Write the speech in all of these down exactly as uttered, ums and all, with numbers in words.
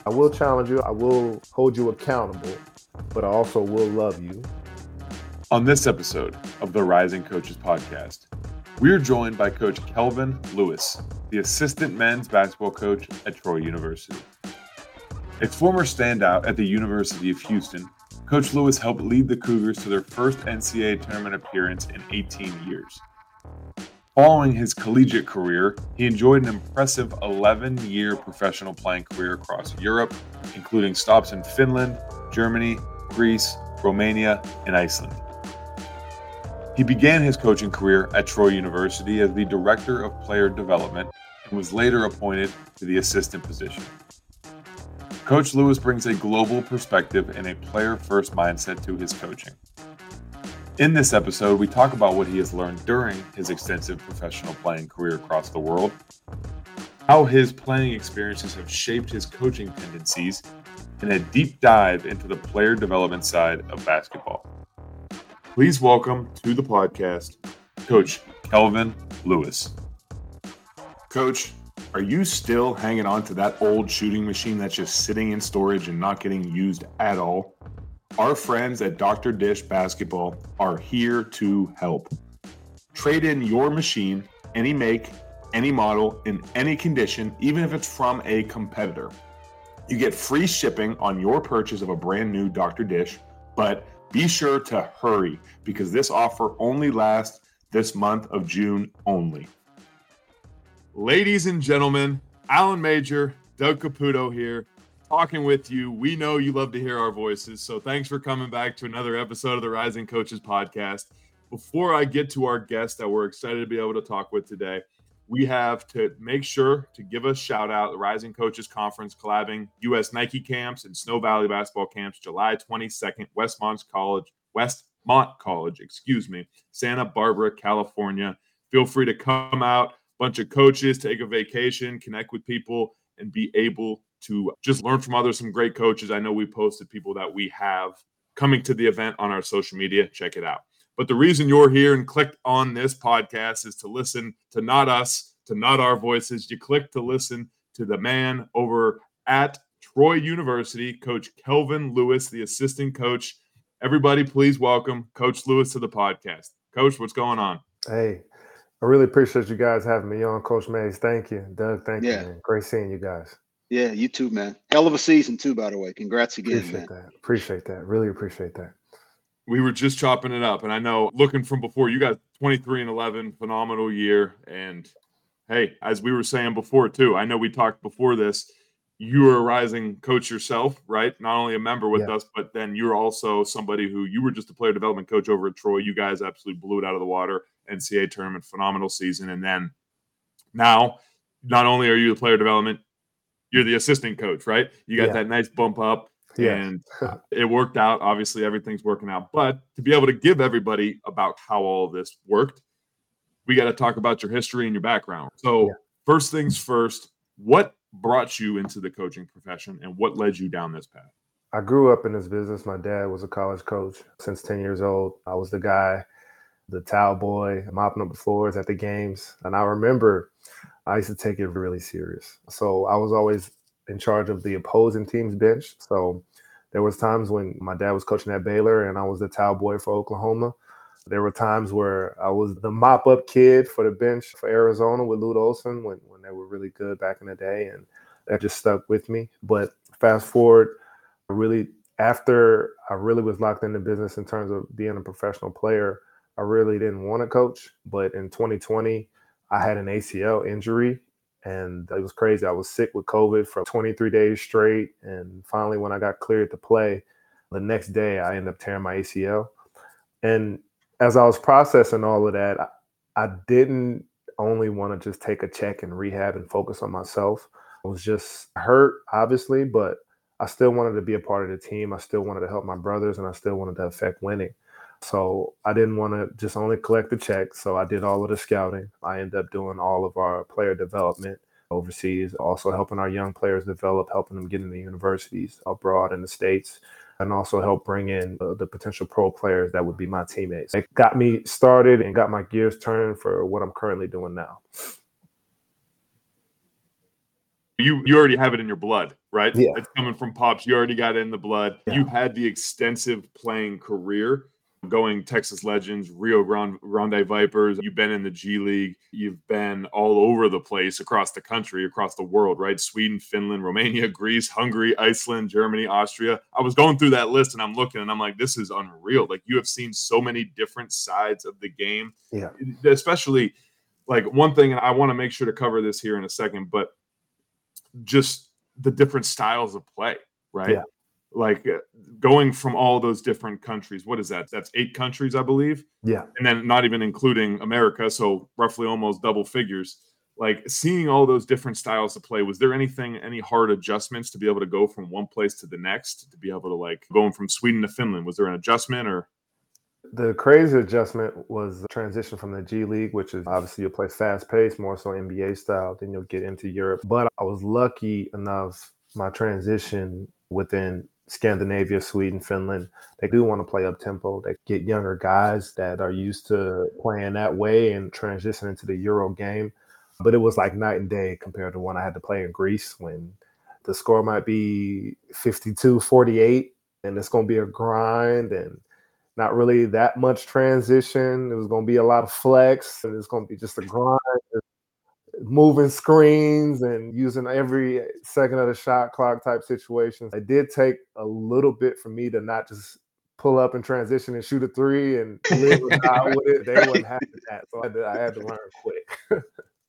I will challenge you. I will hold you accountable, but I also will love you. On this episode of the Rising Coaches Podcast, we're joined by Coach Kelvin Lewis, the assistant men's basketball coach at Troy University. A former standout at the University of Houston, Coach Lewis helped lead the Cougars to their first N C double A tournament appearance in eighteen years. Following his collegiate career, he enjoyed an impressive eleven-year professional playing career across Europe, including stops in Finland, Germany, Greece, Romania, and Iceland. He began his coaching career at Troy University as the Director of Player Development and was later appointed to the assistant position. Coach Lewis brings a global perspective and a player-first mindset to his coaching. In this episode, we talk about what he has learned during his extensive professional playing career across the world, how his playing experiences have shaped his coaching tendencies, and a deep dive into the player development side of basketball. Please welcome to the podcast, Coach Kelvin Lewis. Coach, are you still hanging on to that old shooting machine that's just sitting in storage and not getting used at all? Our friends at Doctor Dish Basketball are here to help. Trade in your machine, any make, any model, in any condition, even if it's from a competitor. You get free shipping on your purchase of a brand new Doctor Dish, but be sure to hurry because this offer only lasts this month of June only. Ladies and gentlemen, Alan Major, Doug Caputo here, talking with you. We know you love to hear our voices, so thanks for coming back to another episode of the Rising Coaches Podcast. Before I get to our guest that we're excited to be able to talk with today, we have to make sure to give a shout out the Rising Coaches Conference collabing U S Nike camps and Snow Valley basketball camps, July twenty-second, Westmont College, Westmont College, excuse me, Santa Barbara, California. Feel free to come out, bunch of coaches, take a vacation, connect with people, and be able to just learn from others, some great coaches. I know we posted people that we have coming to the event on our social media. Check it out. But the reason you're here and clicked on this podcast is to listen to not us, to not our voices. You click to listen to the man over at Troy University, Coach Kelvin Lewis, the assistant coach. Everybody, please welcome Coach Lewis to the podcast. Coach, what's going on? Hey, I really appreciate you guys having me on, Coach Mays. Thank you. Doug, thank yeah. you, man. Great seeing you guys. Yeah, you too, man. Hell of a season, too, by the way. Congrats again, appreciate man. that. Appreciate that. Really appreciate that. We were just chopping it up, and I know looking from before, you guys twenty-three and eleven, phenomenal year. And hey, as we were saying before, too, I know we talked before this, you were a rising coach yourself, right? Not only a member with yeah. us, but then you're also somebody who you were just a player development coach over at Troy. You guys absolutely blew it out of the water. N C double A tournament, phenomenal season. And then now, not only are you the player development, you're the assistant coach, right? You got yeah. that nice bump up, yeah. and it worked out. Obviously, everything's working out. But to be able to give everybody about how all of this worked, we got to talk about your history and your background. So yeah. first things first, what brought you into the coaching profession and what led you down this path? I grew up in this business. My dad was a college coach since ten years old. I was the guy, the towel boy, mopping up the floors at the games. And I remember I used to take it really serious. So I was always in charge of the opposing team's bench. So there was times when my dad was coaching at Baylor and I was the towel boy for Oklahoma. There were times where I was the mop-up kid for the bench for Arizona with Lute Olson when, when they were really good back in the day. And that just stuck with me. But fast forward, really, after I really was locked into business in terms of being a professional player, I really didn't want to coach. But in twenty twenty, I had an A C L injury, and it was crazy. I was sick with COVID for twenty-three days straight. And finally, when I got cleared to play, the next day I ended up tearing my A C L. And as I was processing all of that, I, I didn't only want to just take a check and rehab and focus on myself. I was just hurt, obviously, but I still wanted to be a part of the team. I still wanted to help my brothers, and I still wanted to affect winning. So I didn't want to just only collect the check. So I did all of the scouting. I ended up doing all of our player development overseas, also helping our young players develop, helping them get into universities abroad in the States, and also help bring in uh, the potential pro players that would be my teammates. It got me started and got my gears turning for what I'm currently doing now. You you already have it in your blood, right? Yeah. It's coming from Pops. You already got it in the blood. Yeah. You had the extensive playing career going Texas Legends, Rio Grande, Grande Vipers. You've been in the G League. You've been all over the place across the country, across the world, right? Sweden, Finland, Romania, Greece, Hungary, Iceland, Germany, Austria. I was going through that list and I'm looking and I'm like, this is unreal. Like, you have seen so many different sides of the game. Yeah. Especially, like, one thing, and I want to make sure to cover this here in a second, but just the different styles of play, right? Yeah. Like, uh, going from all those different countries. What is that? That's eight countries, I believe. Yeah. And then not even including America. So roughly almost double figures. Like, seeing all those different styles of play, was there anything, any hard adjustments to be able to go from one place to the next, to be able to, like, going from Sweden to Finland? Was there an adjustment? Or The crazy adjustment was the transition from the G League, which is obviously you'll play fast paced, more so N B A style, then you'll get into Europe. But I was lucky enough, my transition within Scandinavia, Sweden, Finland, they do want to play up tempo. They get younger guys that are used to playing that way and transition into the Euro game. But it was like night and day compared to when I had to play in Greece, when the score might be fifty-two forty-eight and it's going to be a grind and not really that much transition. It was going to be a lot of flex, and it's going to be just a grind, moving screens and using every second of the shot clock type situations. It did take a little bit for me to not just pull up and transition and shoot a three and live or die with it. They wouldn't have that, so I had to, I had to learn quick.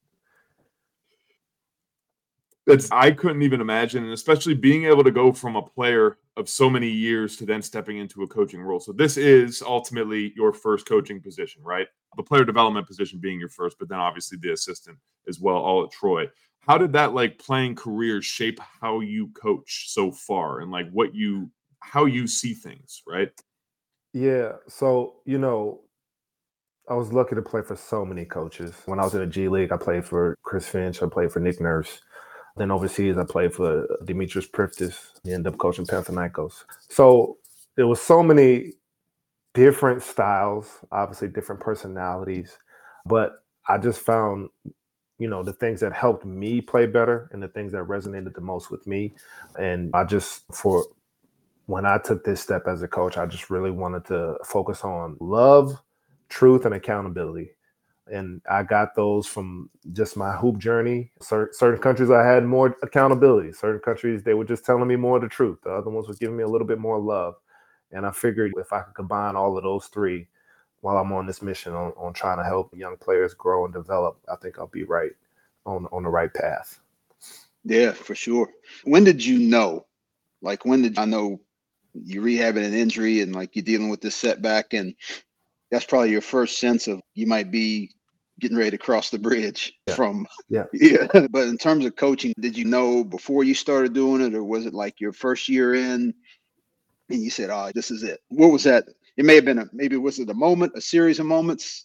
That's, I couldn't even imagine, and especially being able to go from a player of so many years to then stepping into a coaching role. So this is ultimately your first coaching position, right? The player development position being your first, but then obviously the assistant as well, all at Troy. How did that, like, playing career shape how you coach so far, and like what you, how you see things, right? Yeah. So, you know, I was lucky to play for so many coaches. When I was in the G League, I played for Chris Finch. I played for Nick Nurse. Then overseas, I played for Dimitris Priftis. He ended up coaching Panathinaikos. So there was so many different styles, obviously different personalities. But I just found, you know, the things that helped me play better and the things that resonated the most with me. And I just, for when I took this step as a coach, I just really wanted to focus on love, truth, and accountability. And I got those from just my hoop journey. Cer- certain countries I had more accountability. Certain countries, they were just telling me more of the truth. The other ones were giving me a little bit more love. And I figured if I could combine all of those three while I'm on this mission on, on trying to help young players grow and develop, I think I'll be right on, on the right path. Yeah, for sure. When did you know? Like, when did I know you're rehabbing an injury and like you're dealing with this setback, and that's probably your first sense of you might be getting ready to cross the bridge yeah. from, yeah. yeah. But in terms of coaching, did you know before you started doing it, or was it like your first year in and you said, oh, this is it? What was that? It may have been a, maybe was it a moment, a series of moments?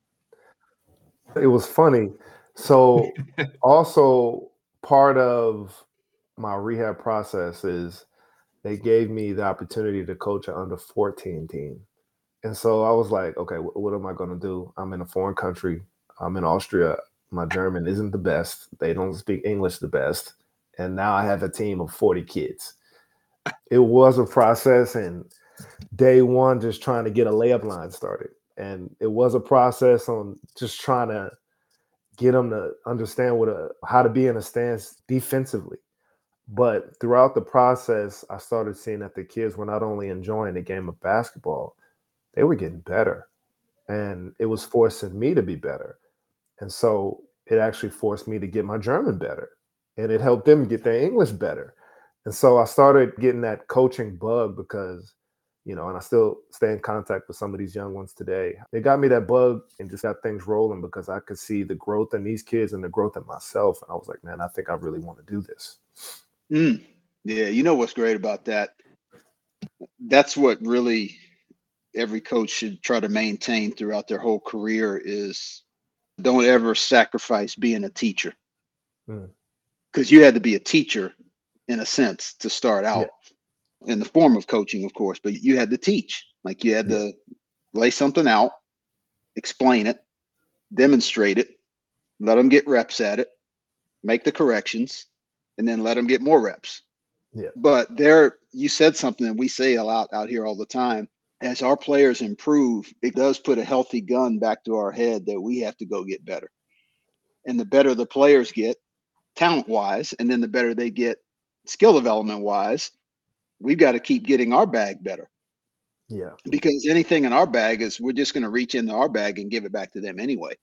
It was funny. So also part of my rehab process is they gave me the opportunity to coach an under fourteen team. And so I was like, okay, what, what am I going to do? I'm in a foreign country. I'm in Austria. My German isn't the best. They don't speak English the best. And now I have a team of forty kids. It was a process, and day one, just trying to get a layup line started. And it was a process on just trying to get them to understand what a, how to be in a stance defensively. But throughout the process, I started seeing that the kids were not only enjoying the game of basketball, they were getting better. And it was forcing me to be better. And so it actually forced me to get my German better. And it helped them get their English better. And so I started getting that coaching bug because, you know, and I still stay in contact with some of these young ones today. It got me that bug and just got things rolling because I could see the growth in these kids and the growth in myself. And I was like, man, I think I really want to do this. Mm. Yeah, you know what's great about that? That's what really every coach should try to maintain throughout their whole career is don't ever sacrifice being a teacher. Mm. Because you had to be a teacher in a sense to start out yeah. in the form of coaching, of course, but you had to teach. Like you had yeah. to lay something out, explain it, demonstrate it, let them get reps at it, make the corrections, and then let them get more reps. Yeah. But there, you said something that we say a lot out here all the time. As our players improve, it does put a healthy gun back to our head that we have to go get better. And the better the players get, talent-wise, and then the better they get skill development-wise, we've got to keep getting our bag better. Yeah. Because anything in our bag is we're just going to reach into our bag and give it back to them anyway.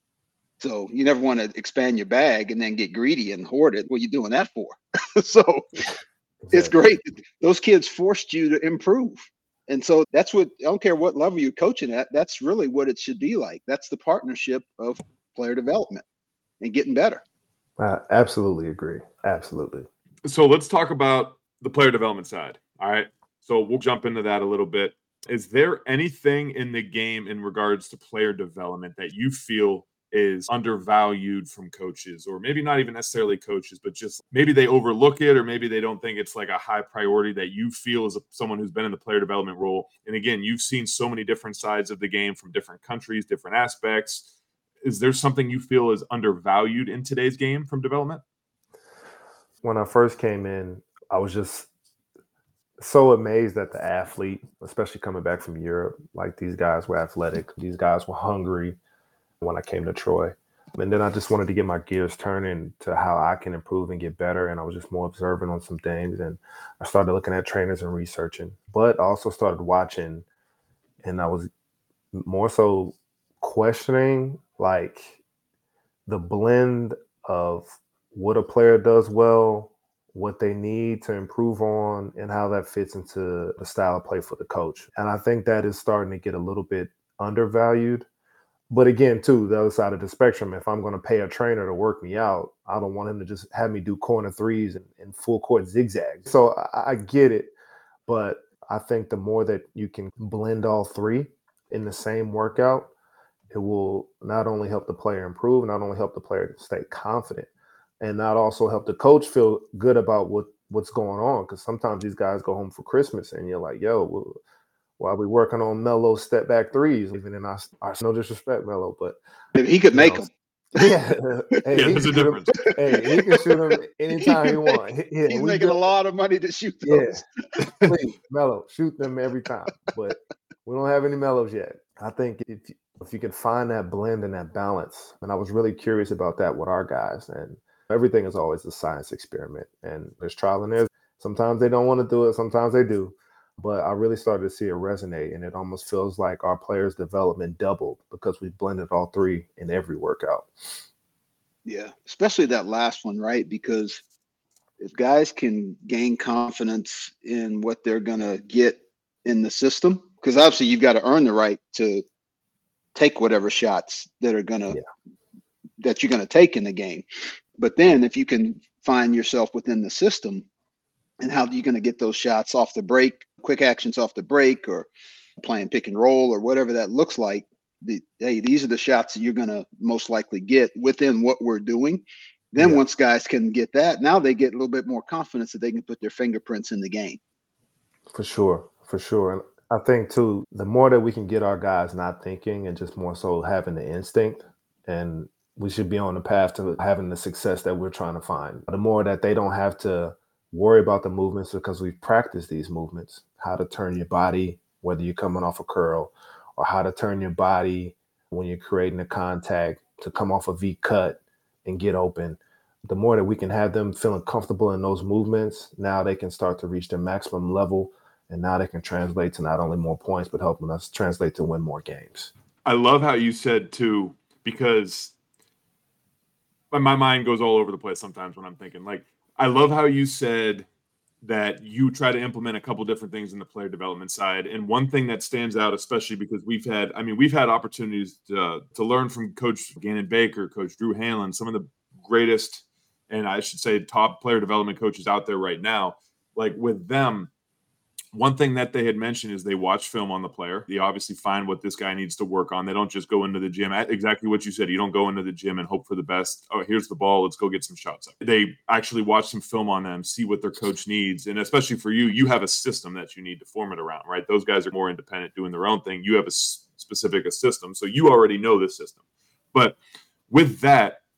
So you never want to expand your bag and then get greedy and hoard it. What are you doing that for? So Exactly. It's great. Those kids forced you to improve. And so that's what, I don't care what level you're coaching at, that's really what it should be like. That's the partnership of player development and getting better. I absolutely agree. Absolutely. So let's talk about the player development side. All right. So we'll jump into that a little bit. Is there anything in the game in regards to player development that you feel is undervalued from coaches, or maybe not even necessarily coaches, but just maybe they overlook it, or maybe they don't think it's like a high priority that you feel as a, someone who's been in the player development role? And again, you've seen so many different sides of the game from different countries, different aspects. Is there something you feel is undervalued in today's game from development? When I first came in, I was just so amazed at the athlete, especially coming back from Europe. Like, these guys were athletic. These guys were hungry when I came to Troy. And then I just wanted to get my gears turning to how I can improve and get better. And I was just more observant on some things. And I started looking at trainers and researching, but I also started watching, and I was more so questioning like the blend of what a player does well, what they need to improve on, and how that fits into the style of play for the coach. And I think that is starting to get a little bit undervalued. But again, too, the other side of the spectrum, if I'm going to pay a trainer to work me out, I don't want him to just have me do corner threes and, and full court zigzags. So I, I get it. But I think the more that you can blend all three in the same workout, it will not only help the player improve, not only help the player stay confident, and not also help the coach feel good about what, what's going on. Because sometimes these guys go home for Christmas and you're like, yo, well, while we working on Melo step back threes, even in our, our no disrespect, Melo, but if he could make know, them. Yeah, hey, yeah, there's a difference. Him, hey, he can shoot them anytime he wants. Yeah, he's making do, a lot of money to shoot those. Yeah, please, Melo, shoot them every time. But we don't have any Melos yet. I think if if you can find that blend and that balance, and I was really curious about that with our guys. And everything is always a science experiment, and there's trial and error. Sometimes they don't want to do it, sometimes they do. But I really started to see it resonate, and it almost feels like our players' development doubled because we blended all three in every workout. Yeah, especially that last one, right? Because if guys can gain confidence in what they're going to get in the system, because obviously you've got to earn the right to take whatever shots that are going to, yeah. that you're going to take in the game. But then if you can find yourself within the system, and how are you going to get those shots off the break, quick actions off the break, or playing pick and roll, or whatever that looks like. The, hey, these are the shots that you're going to most likely get within what we're doing. Then yeah. once guys can get that, now they get a little bit more confidence that they can put their fingerprints in the game. For sure, for sure. And I think, too, the more that we can get our guys not thinking and just more so having the instinct, and we should be on the path to having the success that we're trying to find. The more that they don't have to worry about the movements because we've practiced these movements, how to turn your body, whether you're coming off a curl, or how to turn your body when you're creating a contact to come off a V cut and get open. The more that we can have them feeling comfortable in those movements, now they can start to reach their maximum level, and now they can translate to not only more points, but helping us translate to win more games. I love how you said, too, because my mind goes all over the place sometimes when I'm thinking, like, I love how you said that you try to implement a couple different things in the player development side. And one thing that stands out, especially because we've had, I mean, we've had opportunities to, to learn from Coach Gannon Baker, Coach Drew Hanlon, some of the greatest, and I should say top player development coaches out there right now. Like, with them, one thing that they had mentioned is they watch film on the player. They obviously find what this guy needs to work on. They don't just go into the gym. Exactly what you said. You don't go into the gym and hope for the best. Oh, here's the ball. Let's go get some shots up. They actually watch some film on them, see what their coach needs. And especially for you, you have a system that you need to form it around, right? Those guys are more independent, doing their own thing. You have a specific a system. So you already know the system. But with that,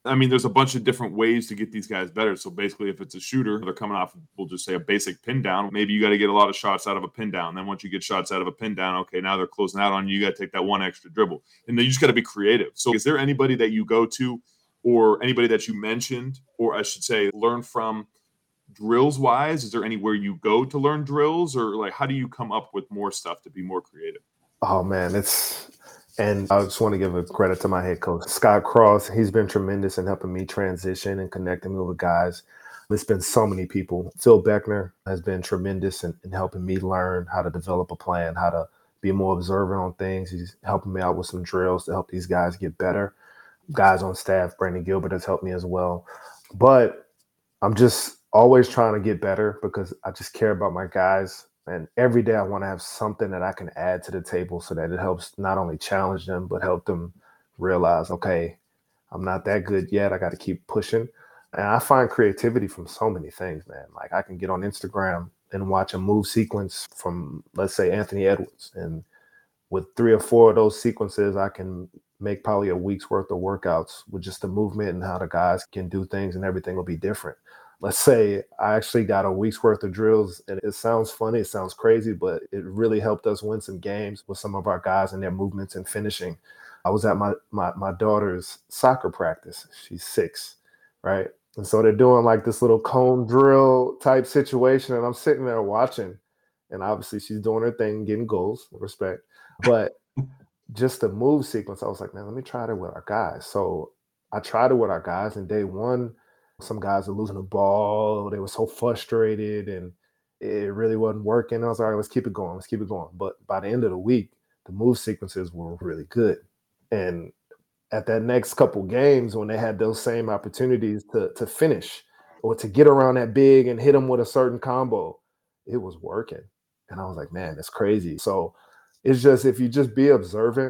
I mean, there's a bunch of different ways to get these guys better. So basically, if it's a shooter, they're coming off, we'll just say a basic pin down. Maybe you got to get a lot of shots out of a pin down. Then once you get shots out of a pin down, okay, now they're closing out on you. You got to take that one extra dribble. And then you just got to be creative. So is there anybody that you go to or anybody that you mentioned, or I should say, learn from drills wise? Is there anywhere you go to learn drills, or like how do you come up with more stuff to be more creative? Oh, man, it's – and I just want to give a credit to my head coach, Scott Cross. He's been tremendous in helping me transition and connecting me with guys. There's been so many people. Phil Beckner has been tremendous in, in helping me learn how to develop a plan, how to be more observant on things. He's helping me out with some drills to help these guys get better. Guys on staff, Brandon Gilbert has helped me as well. But I'm just always trying to get better because I just care about my guys. And every day I want to have something that I can add to the table so that it helps not only challenge them, but help them realize, okay, I'm not that good yet. I got to keep pushing. And I find creativity from so many things, man. Like I can get on Instagram and watch a move sequence from, let's say, Anthony Edwards. And with three or four of those sequences, I can make probably a week's worth of workouts with just the movement and how the guys can do things, and everything will be different. Let's say I actually got a week's worth of drills, and it sounds funny, it sounds crazy, but it really helped us win some games with some of our guys and their movements and finishing. I was at my, my, my daughter's soccer practice. She's six, right? And so they're doing like this little cone drill type situation, and I'm sitting there watching, and obviously she's doing her thing, getting goals, respect. But just the move sequence, I was like, man, let me try it with our guys. So I tried it with our guys, and day one, some guys were losing the ball. They were so frustrated, and it really wasn't working. I was like, all right, let's keep it going. Let's keep it going. But by the end of the week, the move sequences were really good. And at that next couple games, when they had those same opportunities to, to finish or to get around that big and hit them with a certain combo, it was working. And I was like, man, that's crazy. So it's just, if you just be observant,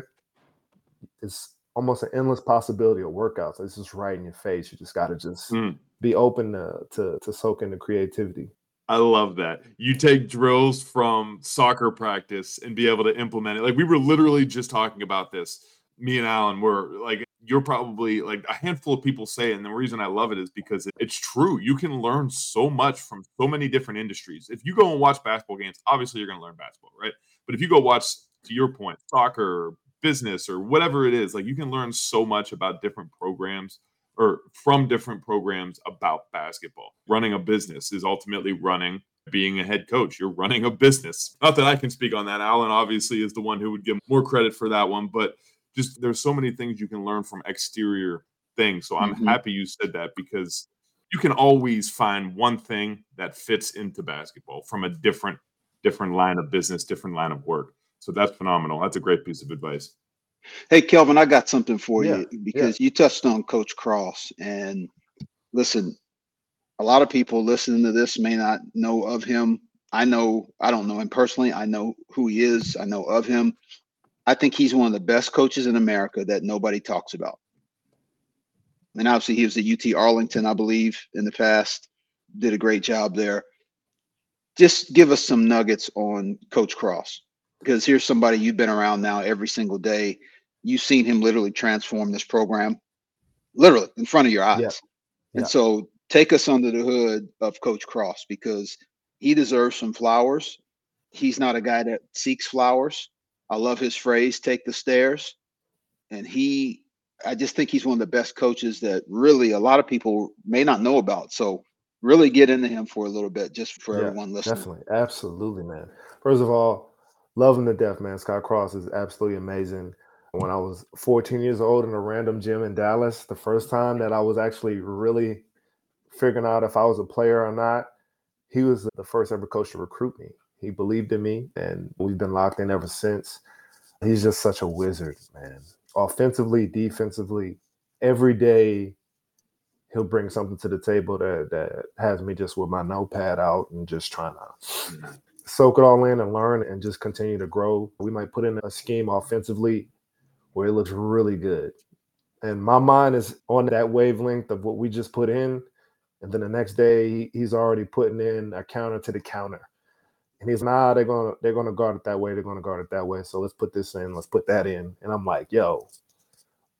it's almost an endless possibility of workouts. It's just right in your face. You just got to just mm. be open to, to to soak in the creativity. I love that. You take drills from soccer practice and be able to implement it. Like we were literally just talking about this. Me and Alan were like, you're probably like a handful of people say it. And the reason I love it is because it's true. You can learn so much from so many different industries. If you go and watch basketball games, obviously you're going to learn basketball, right? But if you go watch, to your point, soccer, business, or whatever it is, like you can learn so much about different programs or from different programs about basketball. Running a business is ultimately running, being a head coach. You're running a business. Not that I can speak on that. Alan obviously is the one who would give more credit for that one, but just there's so many things you can learn from exterior things. So I'm mm-hmm. happy you said that, because you can always find one thing that fits into basketball from a different, different line of business, different line of work. So that's phenomenal. That's a great piece of advice. Hey, Kelvin, I got something for yeah, you because yeah. you touched on Coach Cross. And listen, a lot of people listening to this may not know of him. I know, I don't know him personally. I know who he is. I know of him. I think he's one of the best coaches in America that nobody talks about. And obviously he was at U T Arlington, I believe, in the past, did a great job there. Just give us some nuggets on Coach Cross. Because here's somebody you've been around now every single day. You've seen him literally transform this program, literally in front of your eyes. Yeah. And yeah. so take us under the hood of Coach Cross, because he deserves some flowers. He's not a guy that seeks flowers. I love his phrase, take the stairs. And he, I just think he's one of the best coaches that really a lot of people may not know about. So really get into him for a little bit, just for yeah, everyone listening. Definitely. Absolutely, man. First of all, love him to death, man. Scott Cross is absolutely amazing. When I was fourteen years old in a random gym in Dallas, the first time that I was actually really figuring out if I was a player or not, he was the first ever coach to recruit me. He believed in me, and we've been locked in ever since. He's just such a wizard, man. Offensively, defensively, every day he'll bring something to the table that, that has me just with my notepad out and just trying to soak it all in and learn and just continue to grow. We might put in a scheme offensively where it looks really good. And my mind is on that wavelength of what we just put in. And then the next day he's already putting in a counter to the counter. And he's, nah, they're gonna they're gonna guard it that way, they're gonna guard it that way. So let's put this in, let's put that in. And I'm like, yo,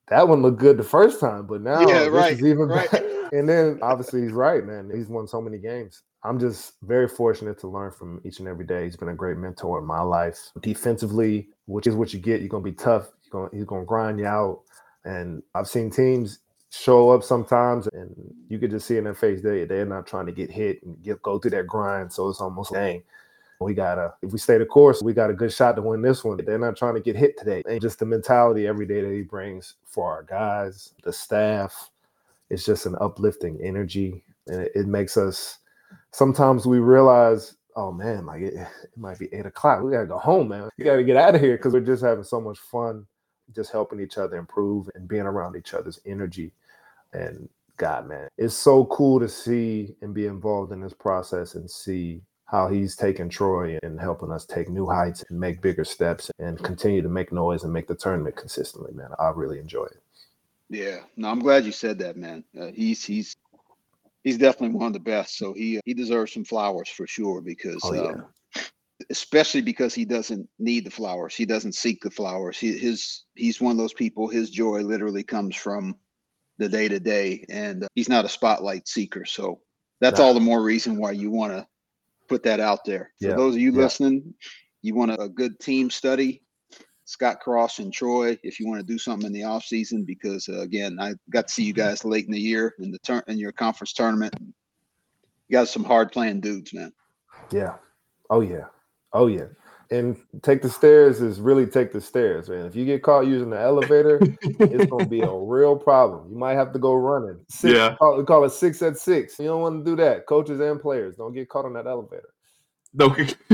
that one looked good the first time, but now Yeah, this right, is even right. better. And then obviously he's right, man. He's won so many games. I'm just very fortunate to learn from each and every day. He's been a great mentor in my life. Defensively, which is what you get. You're gonna be tough. You're gonna, he's gonna grind you out. And I've seen teams show up sometimes, and you could just see in their face they they're not trying to get hit and get go through that grind. So it's almost dang. We gotta, if we stay the course, we got a good shot to win this one. They're not trying to get hit today. And just the mentality every day that he brings for our guys, the staff, it's just an uplifting energy. And it, it makes us, sometimes we realize, oh man, like it, it might be eight o'clock. We gotta go home, man. We gotta get out of here because we're just having so much fun, just helping each other improve and being around each other's energy. And God, man, it's so cool to see and be involved in this process and see how he's taking Troy and helping us take new heights and make bigger steps and continue to make noise and make the tournament consistently, man. I really enjoy it. Yeah, no, I'm glad you said that, man. Uh, he's he's he's definitely one of the best. So he he deserves some flowers for sure because, Oh, yeah. um, especially because he doesn't need the flowers. He doesn't seek the flowers. He, his he's one of those people. His joy literally comes from the day to day, and uh, he's not a spotlight seeker. So that's Nah. all the more reason why you want to put that out there. For Yeah, those of you yeah. listening, you want a, a good team study, Scott Cross and Troy, if you want to do something in the off season, because uh, again, I got to see you guys late in the year in the turn in your conference tournament. You got some hard playing dudes, man. Yeah. Oh, yeah. Oh, yeah. And take the stairs is really take the stairs, man. If you get caught using the elevator, it's going to be a real problem. You might have to go running. Six, Yeah. call, we call it six at six. You don't want to do that. Coaches and players don't get caught on that elevator. No.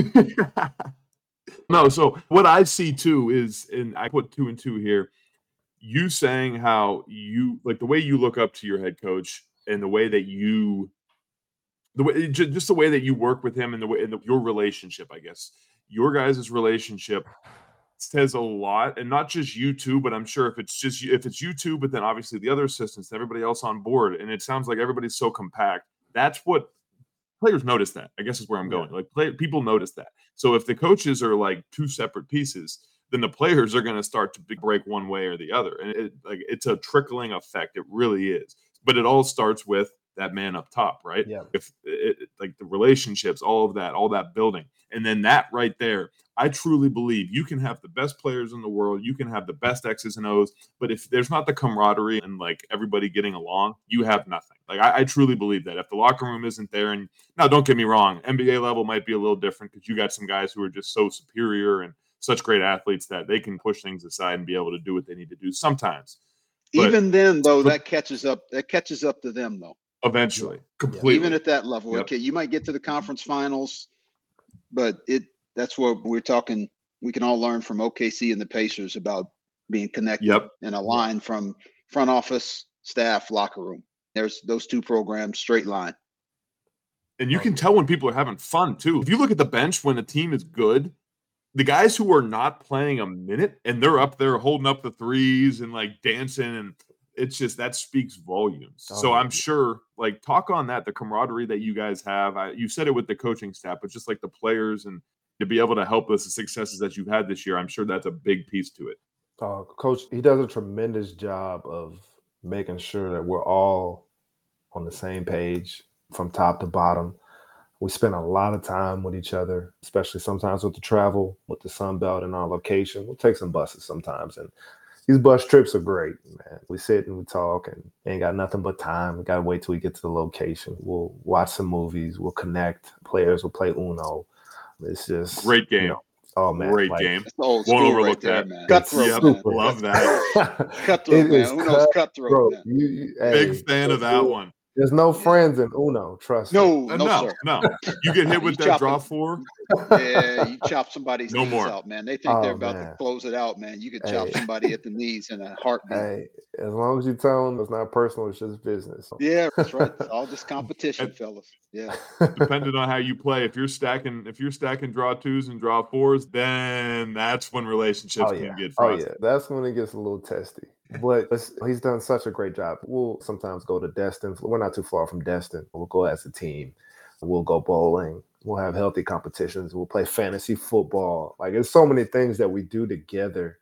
No, so what I see too is, and I put two and two here, you saying how you, like the way you look up to your head coach and the way that you, the way, ju- just the way that you work with him and the way, and the, your relationship, I guess, your guys' relationship says a lot, and not just you two, but I'm sure if it's just you, if it's you two, but then obviously the other assistants, and everybody else on board, and it sounds like everybody's so compact. That's what players notice. That I guess is where I'm going. Like play, people notice that. So if the coaches are like two separate pieces, then the players are going to start to break one way or the other, and it, like it's a trickling effect. It really is. But it all starts with that man up top, right? Yeah. If it, like the relationships, all of that, all that building, and then that right there, I truly believe you can have the best players in the world, you can have the best X's and O's, but if there's not the camaraderie and like everybody getting along, you have nothing. Like I, I truly believe that if the locker room isn't there, and now don't get me wrong, N B A level might be a little different because you got some guys who are just so superior and such great athletes that they can push things aside and be able to do what they need to do sometimes. But Even then, though, but- that catches up. That catches up to them, though. eventually, completely. Even at that level, Yep. okay, you might get to the conference finals, but it that's what we're talking. We can all learn from O K C and the Pacers about being connected Yep. and aligned from front office, staff, locker room. There's those two programs, straight line. And you can tell when people are having fun too. If you look at the bench when a team is good, the guys who are not playing a minute and they're up there holding up the threes and like dancing, and it's just that speaks volumes. Oh, so yeah. I'm sure, like, talk on that, the camaraderie that you guys have. I, you said it with the coaching staff, but just like the players and to be able to help us the successes that you've had this year, I'm sure that's a big piece to it. Uh, Coach, he does a tremendous job of making sure that we're all on the same page from top to bottom. We spend a lot of time with each other, especially sometimes with the travel, with the Sun Belt and our location. We'll take some buses sometimes, and these bus trips are great, man. We sit and we talk and ain't got nothing but time. We got to wait till we get to the location. We'll watch some movies. We'll connect. Players will play Uno. It's just Great game. you know, oh, man. Great like, game. That's the old Won't school overlook right there, that. man. It's Cutthroat, Yep. man. super. Love that. Cutthroat, It man. is Uno's cutthroat, Bro, man. you, you, Big hey, fan of that one. There's no friends in Uno, trust me. No, Uh, no, no, sir. no. You get hit You with that chop draw it. four. Yeah, you chop somebody's No knees more. out, man. They think they're Oh, about man. to close it out, man. You could chop Hey. somebody at the knees in a heartbeat. Hey, as long as you tell them it's not personal, it's just business. Yeah, that's right. It's all just competition, fellas. Yeah. Depending on how you play, if you're stacking, if you're stacking draw twos and draw fours, then that's when relationships Oh can yeah, get oh frosty. yeah, that's when it gets a little testy. But it's- he's done such a great job. We'll sometimes go to Destin. We're not too far from Destin. We'll go as a team. We'll go bowling. We'll have healthy competitions. We'll play fantasy football. Like there's so many things that we do together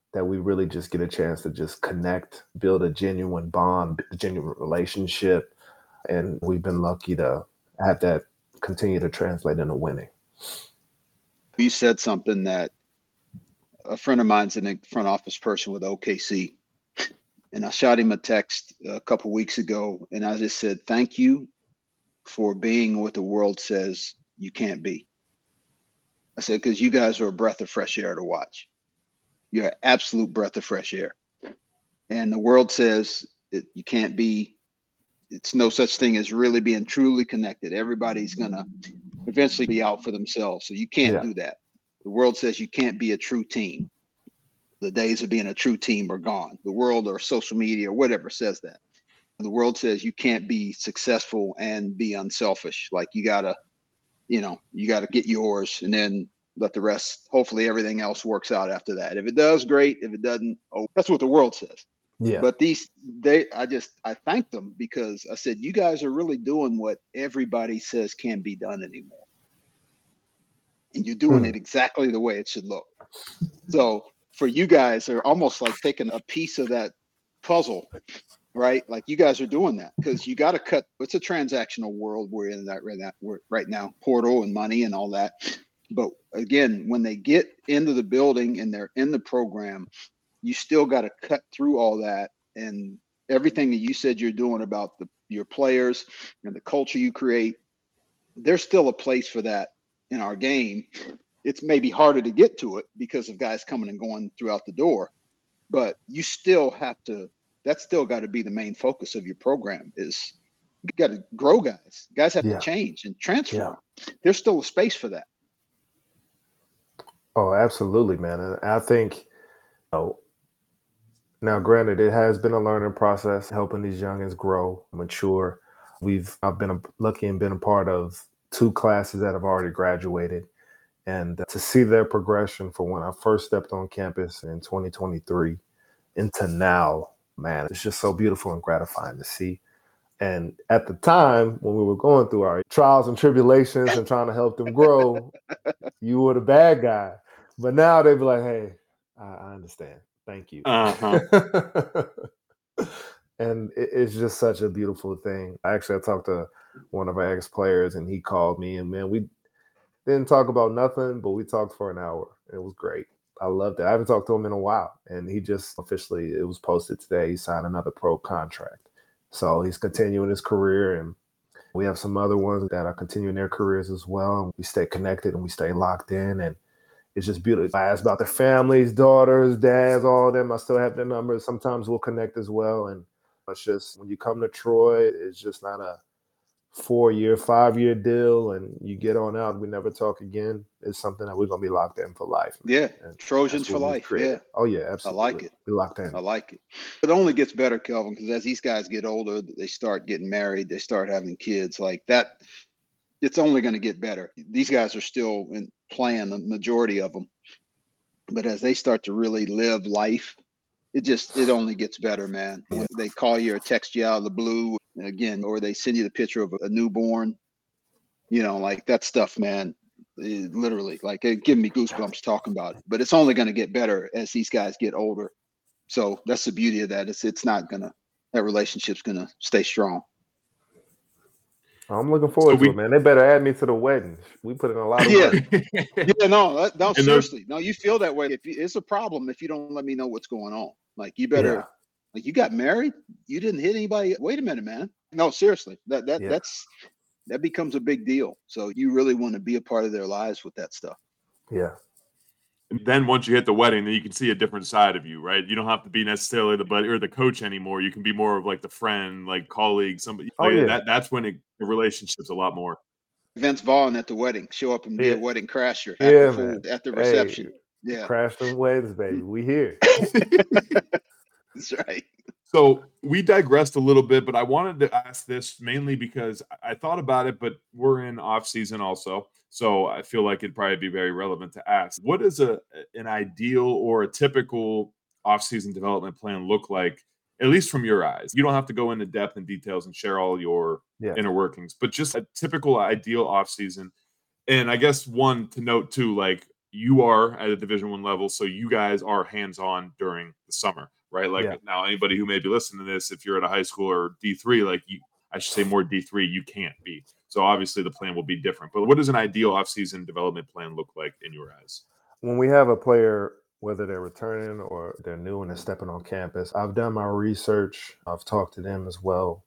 that we really just get a chance to just connect, build a genuine bond, a genuine relationship. And we've been lucky to have that continue to translate into winning. You said something that a friend of mine's in a front office person with O K C. And I shot him a text a couple weeks ago, and I just said, thank you for being what the world says you can't be. I said, because you guys are a breath of fresh air to watch. You're an absolute breath of fresh air. And the world says that you can't be, it's no such thing as really being truly connected. Everybody's going to eventually be out for themselves. So you can't Yeah. do that. The world says you can't be a true team. The days of being a true team are gone. The world or social media or whatever says that. The world says you can't be successful and be unselfish. Like you gotta, you know, you gotta get yours and then let the rest, hopefully everything else works out after that. If it does, great. If it doesn't, oh, that's what the world says. Yeah. But these, they, I just, I thank them because I said, you guys are really doing what everybody says can't be done anymore. And you're doing Hmm. it exactly the way it should look. So for you guys, they're almost like taking a piece of that puzzle, right? Like you guys are doing that because you got to cut. It's a transactional world we're in that right now, we're right now, portal and money and all that. But again, when they get into the building and they're in the program, you still got to cut through all that and everything that you said you're doing about the, your players and the culture you create. There's still a place for that in our game. It's maybe harder to get to it because of guys coming and going throughout the door, but you still have to, that's still got to be the main focus of your program is you got to grow guys. Guys have Yeah. to change and transform. Yeah. There's still a space for that. Oh, absolutely, man. And I think, you know, now granted, it has been a learning process, helping these youngins grow, mature. We've, I've been a, lucky and been a part of two classes that have already graduated. And to see their progression from when I first stepped on campus in twenty twenty-three into now, man, it's just so beautiful and gratifying to see. And at the time when we were going through our trials and tribulations and trying to help them grow, you were the bad guy. But now they'd be like, hey, I, I understand. Thank you. Uh-huh. And it, it's just such a beautiful thing. Actually, I talked to one of our ex-players and he called me and, man, we didn't talk about nothing, but we talked for an hour. It was great. I loved it. I haven't talked to him in a while. And he just officially, it was posted today, he signed another pro contract. So he's continuing his career. And we have some other ones that are continuing their careers as well. And we stay connected and we stay locked in. And it's just beautiful. I ask about their families, daughters, dads, all of them. I still have their numbers. Sometimes we'll connect as well. And it's just, when you come to Troy, it's just not a four-year, five-year deal, and you get on out and we never talk again. It's something that we're going to be locked in for life. Yeah. And Trojans that's for what we've life. created. Yeah. Oh, yeah, absolutely. I like it. We're locked in. I like it. It only gets better, Kelvin, because as these guys get older, they start getting married, they start having kids like that. It's only going to get better. These guys are still in playing, the majority of them. But as they start to really live life, it just, it only gets better, man. When they call you or text you out of the blue, again, or they send you the picture of a newborn, you know, like that stuff, man, it literally, like it give me goosebumps talking about it. But it's only going to get better as these guys get older. So that's the beauty of that. It's, it's not going to, that relationship's going to stay strong. I'm looking forward So we- to it, man. They better add me to the wedding. We put in a lot of Yeah. work. Yeah, no, that, no, And those- seriously. No, you feel that way. If you, it's a problem if you don't let me know what's going on. Like you better, Yeah. like you got married, you didn't hit anybody. Wait a minute, man. No, seriously, that that Yeah. that's that becomes a big deal. So you really want to be a part of their lives with that stuff. Yeah. And then once you hit the wedding, then you can see a different side of you, right? You don't have to be necessarily the buddy or the coach anymore. You can be more of like the friend, like colleague, somebody. Oh, like yeah. that, that's when it, the relationship's a lot more. Vince Vaughn at the wedding, show up and be Yeah. a wedding crasher at Yeah, the full, man. at the Hey, reception. Yeah, Crash them weddings, baby. We here. that's right. So we digressed a little bit, but I wanted to ask this mainly because I thought about it, but we're in off season also. So I feel like it'd probably be very relevant to ask. What does a an ideal or a typical off-season development plan look like, at least from your eyes? You don't have to go into depth and details and share all your Yeah. inner workings, but just a typical ideal off-season. And I guess one to note too, like you are at a Division One level, so you guys are hands-on during the summer, right? Like Yeah. now, anybody who may be listening to this, if you're at a high school or D three, like you, I should say more D three, you can't be. So obviously the plan will be different. But what does an ideal offseason development plan look like in your eyes? When we have a player, whether they're returning or they're new and they're stepping on campus, I've done my research. I've talked to them as well.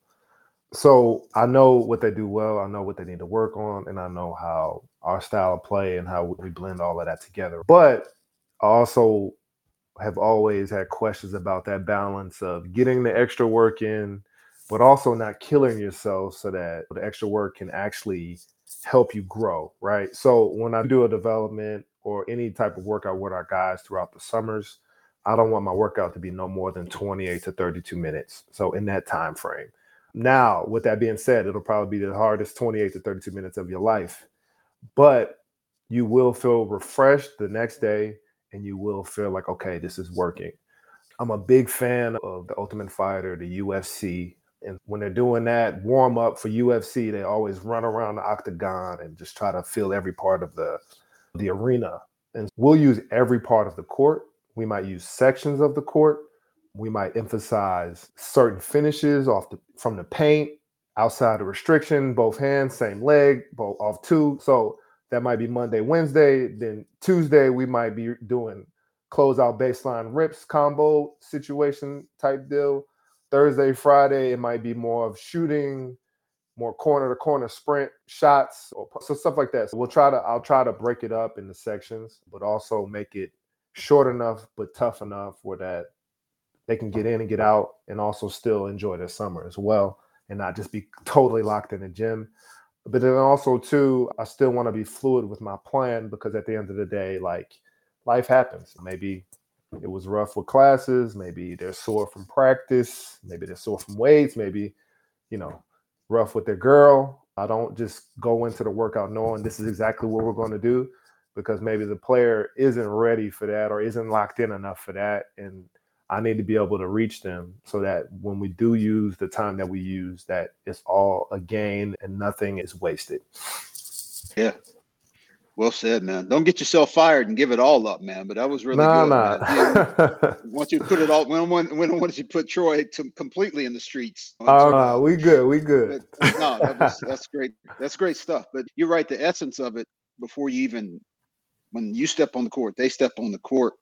So I know what they do well. I know what they need to work on, and I know how our style of play and how we blend all of that together. But I also have always had questions about that balance of getting the extra work in, but also not killing yourself so that the extra work can actually help you grow, right? So when I do a development or any type of workout with our guys throughout the summers, I don't want my workout to be no more than twenty-eight to thirty-two minutes. So in that time frame. Now, with that being said, it'll probably be the hardest twenty-eight to thirty-two minutes of your life, but you will feel refreshed the next day and you will feel like, okay, this is working. I'm a big fan of the Ultimate Fighter, the U F C. And when they're doing that warm up for U F C, they always run around the octagon and just try to feel every part of the, the arena. And we'll use every part of the court. We might use sections of the court. We might emphasize certain finishes off the from the paint, outside the restriction, both hands, same leg, both off two. So that might be Monday, Wednesday. Then Tuesday, we might be doing closeout baseline rips combo situation type deal. Thursday, Friday, it might be more of shooting, more corner to corner sprint shots, or so stuff like that. So we'll try to, I'll try to break it up into sections, but also make it short enough but tough enough where that they can get in and get out and also still enjoy their summer as well and not just be totally locked in the gym. But then also, too, I still want to be fluid with my plan because at the end of the day, like, life happens. Maybe it was rough with classes. Maybe they're sore from practice. Maybe they're sore from weights. Maybe, you know, rough with their girl. I don't just go into the workout knowing this is exactly what we're going to do because maybe the player isn't ready for that or isn't locked in enough for that. And I need to be able to reach them so that when we do use the time that we use, that it's all a gain and nothing is wasted. Yeah. Well said, man. Don't get yourself fired and give it all up, man. But that was really nah, good, nah. man. Once you put it all, when when once you put Troy to completely in the streets. Oh, no, we good, we good. But, no, that was, that's great. That's great stuff. But you're right. The essence of it, before you even, when you step on the court, they step on the court.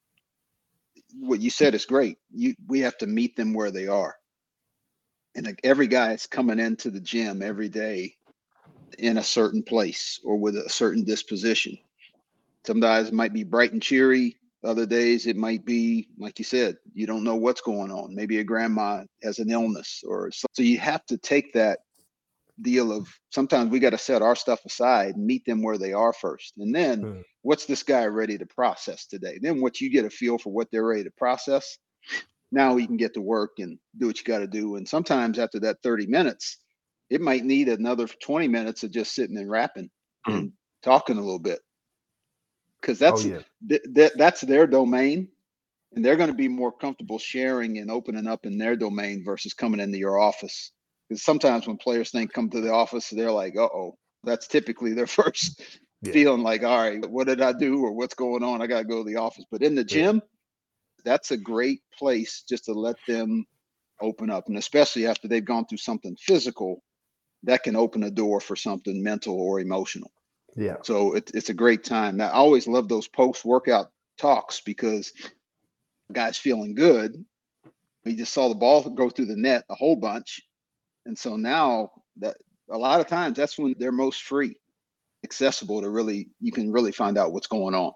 What you said is great. You we have to meet them where they are, and like every guy is coming into the gym every day in a certain place or with a certain disposition. Some days it might be bright and cheery. Other days it might be, like you said, you don't know what's going on. Maybe a grandma has an illness or so. So you have to take that deal of sometimes we got to set our stuff aside and meet them where they are first. And then mm. what's this guy ready to process today? Then once you get a feel for what they're ready to process, now you can get to work and do what you got to do. And sometimes after that thirty minutes, it might need another twenty minutes of just sitting and rapping mm. and talking a little bit. Because that's, oh, yeah. th- th- that's their domain. And they're going to be more comfortable sharing and opening up in their domain versus coming into your office. Because sometimes when players think come to the office, they're like, uh-oh, that's typically their first yeah. feeling like, all right, what did I do or what's going on? I got to go to the office. But in the gym, yeah. that's a great place just to let them open up. And especially after they've gone through something physical, that can open a door for something mental or emotional. Yeah. So it, it's a great time. Now, I always love those post-workout talks because the guy's feeling good. He just saw the ball go through the net a whole bunch. And so now that a lot of times that's when they're most free, accessible to really, you can really find out what's going on.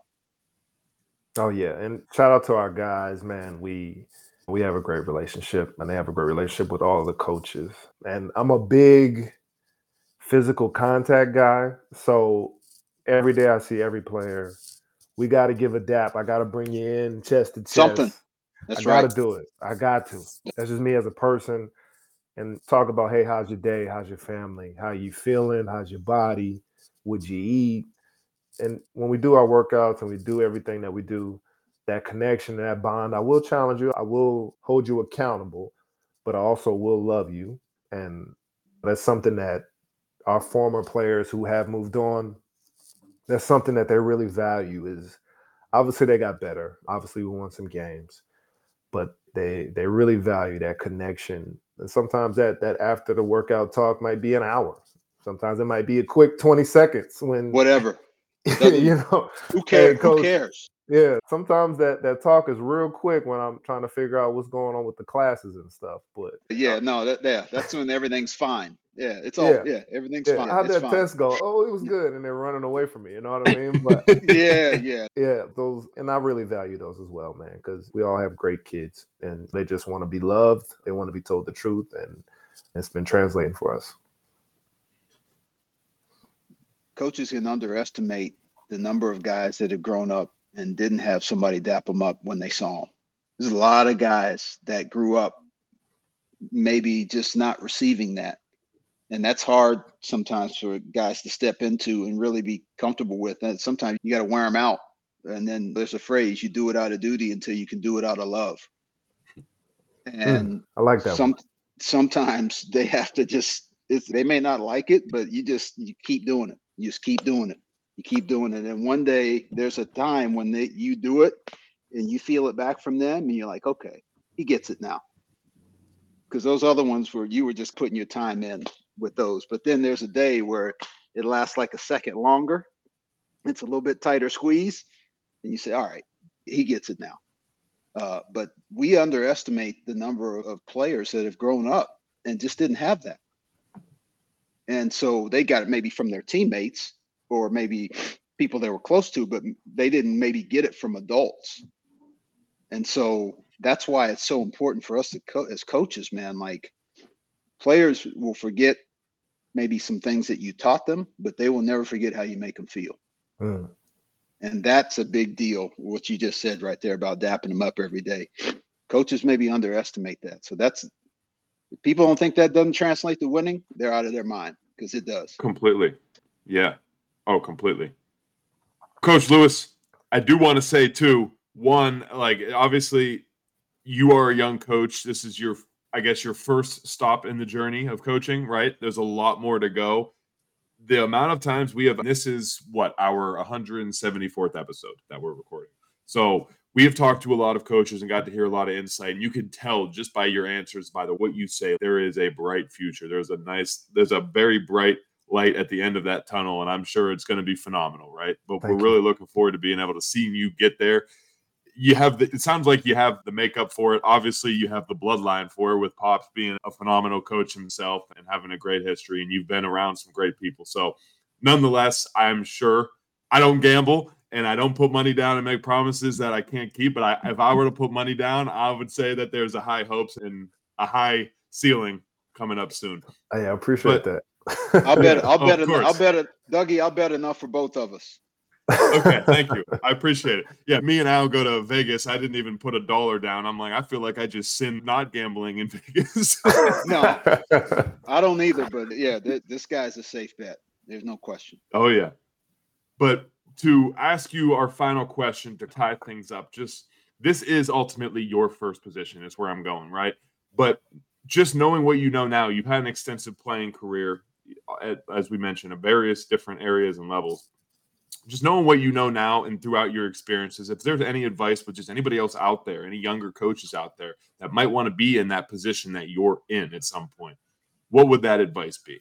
Oh yeah. And shout out to our guys, man. We, we have a great relationship and they have a great relationship with all the coaches. And I'm a big physical contact guy. So every day I see every player, we got to give a dap. I got to bring you in chest to chest. Something. That's I got to right. do it. I got to. That's just me as a person. And talk about, hey, how's your day? How's your family? How you feeling? How's your body? Would you eat? And when we do our workouts and we do everything that we do, that connection, that bond, I will challenge you. I will hold you accountable, but I also will love you. And that's something that our former players who have moved on, that's something that they really value is Obviously, they got better. Obviously, we won some games, but they they really value that connection. And sometimes that that after the workout talk might be an hour. Sometimes it might be a quick twenty seconds when Whatever. you know, Who cares? hey, coach, Who cares? yeah, sometimes that that talk is real quick when I'm trying to figure out what's going on with the classes and stuff. But Yeah, uh, no, that yeah, that's when everything's fine. Yeah, it's all yeah, yeah, everything's yeah, fine. how'd It's that fine. test go? Oh, it was good, and they're running away from me. You know what I mean? But Yeah, yeah. yeah, those, and I really value those as well, man, because we all have great kids, and they just want to be loved. They want to be told the truth, and it's been translating for us. Coaches can underestimate the number of guys that have grown up and didn't have somebody dap them up when they saw them. There's a lot of guys that grew up maybe just not receiving that. And that's hard sometimes for guys to step into and really be comfortable with. And sometimes you got to wear them out. And then there's a phrase, you do it out of duty until you can do it out of love. And mm, I like that some, one. sometimes they have to just, it's, they may not like it, but you just, you keep doing it. You just keep doing it. You keep doing it. And one day there's a time when they, you do it and you feel it back from them and you're like, okay, he gets it now. Because those other ones where you were just putting your time in with those. But then there's a day where it lasts like a second longer. It's a little bit tighter squeeze. And you say, all right, he gets it now. Uh, but we underestimate the number of players that have grown up and just didn't have that. And so they got it maybe from their teammates or maybe people they were close to, but they didn't maybe get it from adults. And so that's why it's so important for us to co- as coaches, man, like players will forget maybe some things that you taught them, but they will never forget how you make them feel. Mm. And that's a big deal. What you just said right there about dapping them up every day. Coaches maybe underestimate that. So that's, if people don't think that doesn't translate to winning, they're out of their mind because it does. Completely. Yeah. Oh, completely. Coach Lewis, I do want to say too, one, like obviously you are a young coach. This is your, I guess, your first stop in the journey of coaching, right? There's a lot more to go. The amount of times we have, this is what, our one hundred seventy-fourth episode that we're recording. So we have talked to a lot of coaches and got to hear a lot of insight. And you can tell just by your answers, by the what you say, there is a bright future. There's a nice, there's a very bright light at the end of that tunnel. And I'm sure it's going to be phenomenal, right? But Thank we're you. really looking forward to being able to see you get there. You have the, it sounds like you have the makeup for it. Obviously, you have the bloodline for it with Pops being a phenomenal coach himself and having a great history. And you've been around some great people. So nonetheless, I'm sure I don't gamble and I don't put money down and make promises that I can't keep. But I, if I were to put money down, I would say that there's a high hopes and a high ceiling coming up soon. I appreciate But- that. I'll bet, Yeah, I'll of bet, course. I'll bet it, Dougie, I'll bet enough for both of us. Okay, thank you. I appreciate it. Yeah, me and Al go to Vegas. I didn't even put a dollar down. I'm like, I feel like I just sinned not gambling in Vegas. No, I don't either. But yeah, th- this guy's a safe bet. There's no question. Oh, yeah. But to ask you our final question to tie things up, just this is ultimately your first position is where I'm going, right? But just knowing what you know now, you've had an extensive playing career, at, as we mentioned, in various different areas and levels. Just knowing what you know now and throughout your experiences, if there's any advice with just anybody else out there, any younger coaches out there that might want to be in that position that you're in at some point, what would that advice be?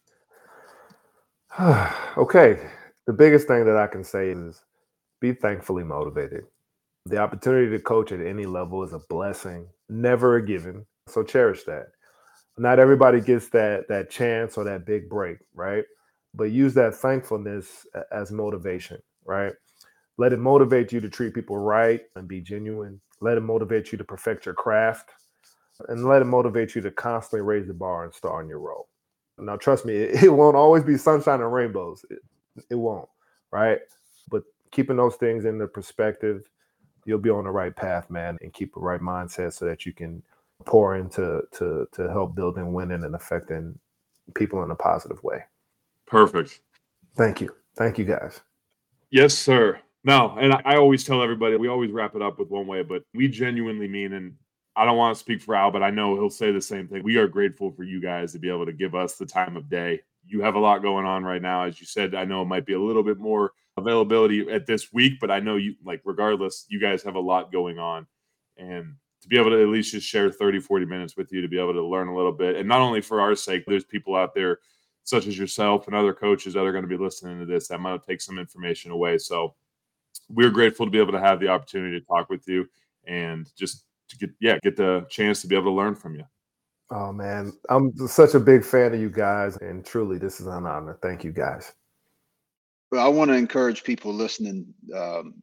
Okay. The biggest thing that I can say is be thankfully motivated. The opportunity to coach at any level is a blessing, never a given. So cherish that. Not everybody gets that that chance or that big break, right? But use that thankfulness as motivation, right? Let it motivate you to treat people right and be genuine. Let it motivate you to perfect your craft. And let it motivate you to constantly raise the bar and star in your role. Now, trust me, it, it won't always be sunshine and rainbows. It, it won't, right? But keeping those things in the perspective, you'll be on the right path, man, and keep the right mindset so that you can pour into to to help building, winning, and affecting people in a positive way. Perfect. Thank you. Thank you, guys. Yes, sir. No, and I, I always tell everybody, we always wrap it up with one way, but we genuinely mean, and I don't want to speak for Al, but I know he'll say the same thing. We are grateful for you guys to be able to give us the time of day you have a lot going on right now. As you said, I know it might be a little bit more availability at this week, but I know you, like, regardless, you guys have a lot going on. And to be able to at least just share thirty, forty minutes with you, to be able to learn a little bit. And not only for our sake, there's people out there such as yourself and other coaches that are going to be listening to this that might take some information away. So we're grateful to be able to have the opportunity to talk with you and just to get, yeah, get the chance to be able to learn from you. Oh, man, I'm such a big fan of you guys, and truly, this is an honor. Thank you, guys. Well, I want to encourage people listening, um,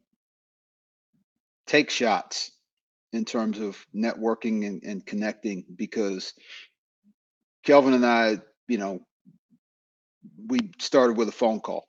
take shots in terms of networking and, and connecting, because Kelvin and I, you know, we started with a phone call.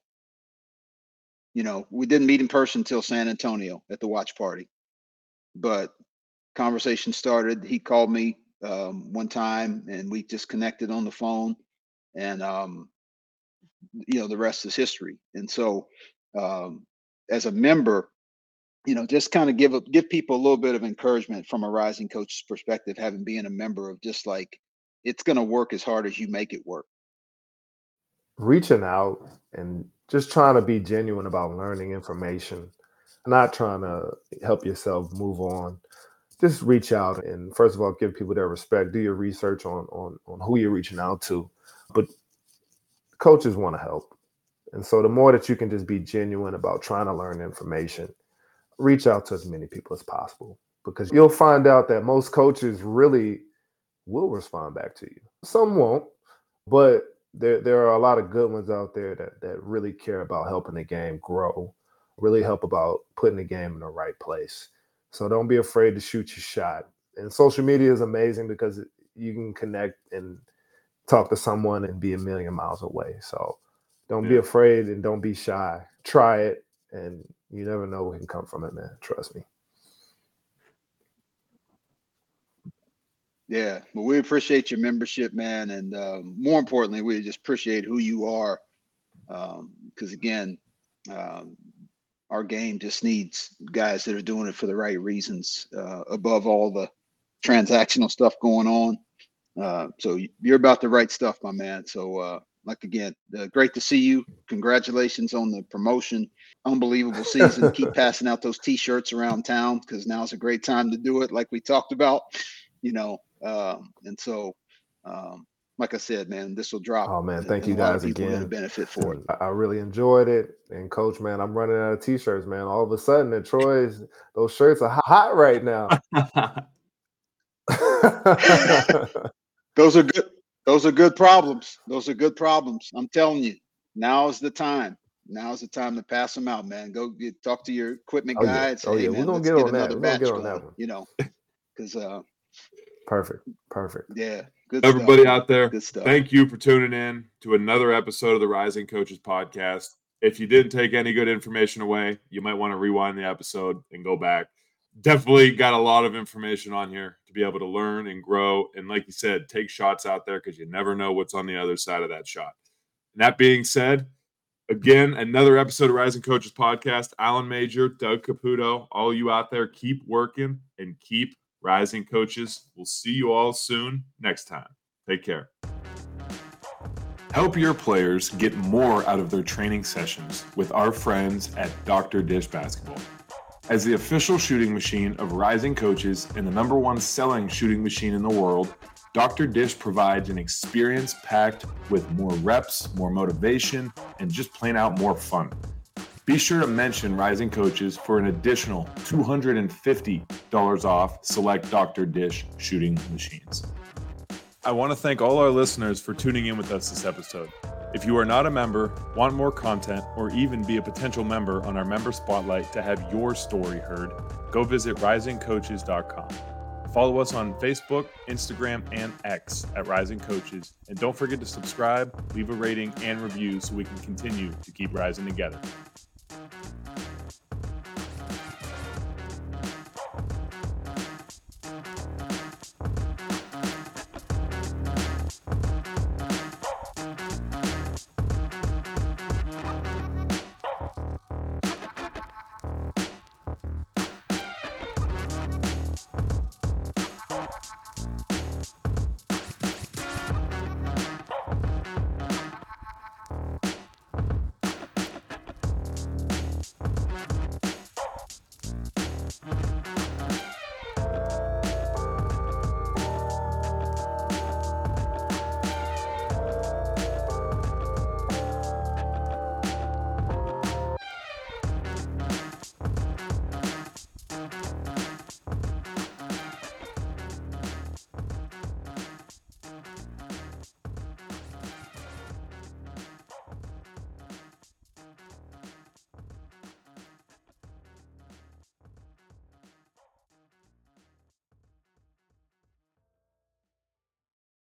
You know, we didn't meet in person until San Antonio at the watch party, but conversation started. He called me um, one time and we just connected on the phone, and, um, you know, the rest is history. And so um, as a member, you know, just kind of give a, give people a little bit of encouragement from a rising coach's perspective, having been a member, of just like, it's going to work as hard as you make it work. Reaching out and just trying to be genuine about learning information, not trying to help yourself move on. Just reach out and, first of all, give people their respect. Do your research on on on who you're reaching out to. But coaches want to help. And so the more that you can just be genuine about trying to learn information, reach out to as many people as possible, because you'll find out that most coaches really will respond back to you. Some won't, but there there are a lot of good ones out there that that really care about helping the game grow, really help about putting the game in the right place. So don't be afraid to shoot your shot. And social media is amazing because you can connect and talk to someone and be a million miles away. So don't yeah. be afraid and don't be shy. Try it, and you never know what can come from it, man. Trust me. Yeah, well, we appreciate your membership, man. And um, more importantly, we just appreciate who you are. Because um, again, um, our game just needs guys that are doing it for the right reasons, uh, above all the transactional stuff going on. Uh, so you're about the right stuff, my man. So uh, like, again, uh, great to see you. Congratulations on the promotion. Unbelievable season. Keep passing out those T-shirts around town, because now's a great time to do it, like we talked about, you know. Um, and so, um, like I said, man, this will drop. Oh, man, thank and, you and a lot guys of people again. Are gonna benefit for it. I really enjoyed it. And Coach, man, I'm running out of T-shirts, man. All of a sudden at Troy's, those shirts are hot right now. Those are good. Those are good problems. Those are good problems. I'm telling you, now is the time. Now is the time to pass them out, man. Go get, talk to your equipment oh, guy yeah. and say, oh, hey, yeah. man, We're gonna let's get, get on another that. batch We're gonna get going, on that one. you know, because uh, perfect, perfect. Yeah, good Everybody stuff. out there, Good stuff. Thank you for tuning in to another episode of the Rising Coaches Podcast. If you didn't take any good information away, you might want to rewind the episode and go back. Definitely got a lot of information on here to be able to learn and grow. And like you said, take shots out there, because you never know what's on the other side of that shot. And that being said, again, another episode of Rising Coaches Podcast. Alan Major, Doug Caputo, all you out there, keep working and keep rising, coaches. We'll see you all soon next time. Take care. Help your players get more out of their training sessions with our friends at Doctor Dish Basketball. As the official shooting machine of Rising Coaches and the number one selling shooting machine in the world, Doctor Dish provides an experience packed with more reps, more motivation, and just plain out more fun. Be sure to mention Rising Coaches for an additional two hundred fifty dollars off select Doctor Dish shooting machines. I want to thank all our listeners for tuning in with us this episode. If you are not a member, want more content, or even be a potential member on our member spotlight to have your story heard, go visit rising coaches dot com. Follow us on Facebook, Instagram, and X at Rising Coaches. And don't forget to subscribe, leave a rating, and review so we can continue to keep rising together.